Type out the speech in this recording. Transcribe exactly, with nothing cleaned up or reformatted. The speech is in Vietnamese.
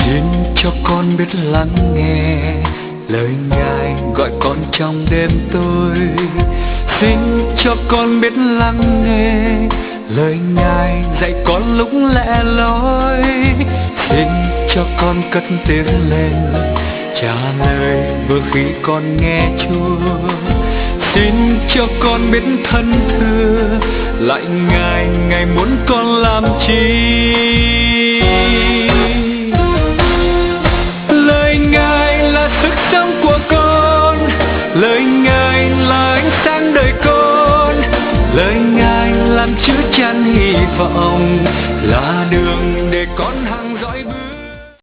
Xin cho con biết lắng nghe lời Ngài gọi con trong đêm tối. Xin cho con biết lắng nghe lời Ngài dạy con lúc lẻ loi. Xin cho con cất tiếng lên trả lời vừa khi con nghe Chúa. Xin cho con biết thân thưa lại Ngài, Ngài muốn con làm chi.